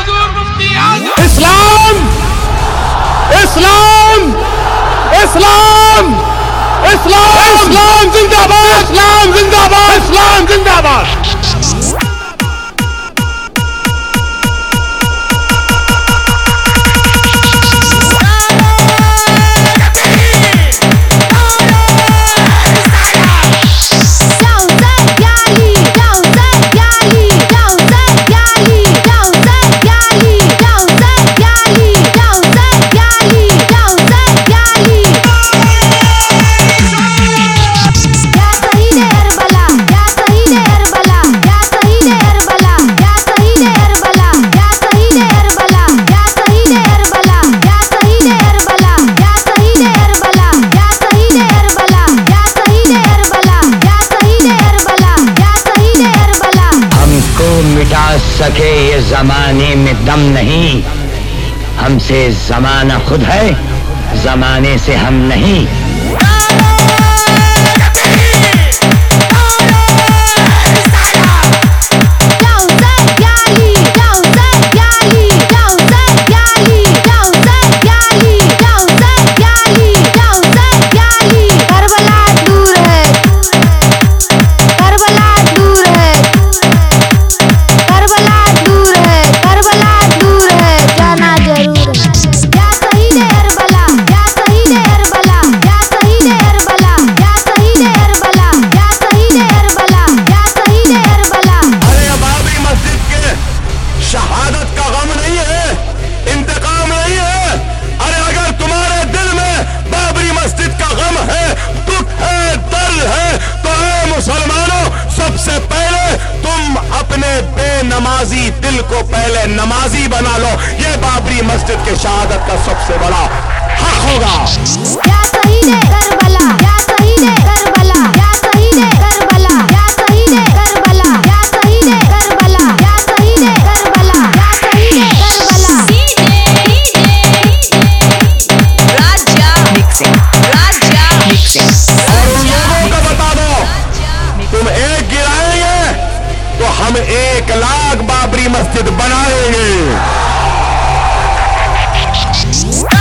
इस्लाम इस्लाम इस्लाम इस्लाम इस्लाम जिंदाबाद, इस्लाम जिंदाबाद, इस्लाम जिंदाबाद। मिटा सके ये जमाने में दम नहीं, हमसे जमाना खुद है, जमाने से हम नहीं। शहादत का गम नहीं है, इंतकाम नहीं है। अरे अगर तुम्हारे दिल में बाबरी मस्जिद का गम है, दुख है, दर्द है, तो ऐ मुसलमानों, सबसे पहले तुम अपने बेनमाजी दिल को पहले नमाजी बना लो। ये बाबरी मस्जिद के शहादत का सबसे बड़ा हक होगा। या शहीद करबला, या शहीद करबला, या शहीद करबला, या शहीद करबला, या शहीद करबला, या शहीद करबला, या शहीद Karbala. Raja mixing, Raja mixing. और उन लोगों को बता दो, तुम एक गिराएंगे तो हम 1 लाख बाबरी मस्जिद बनाएंगे।